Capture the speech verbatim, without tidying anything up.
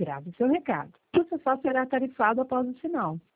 grave seu recado. Você só será tarifado após o sinal.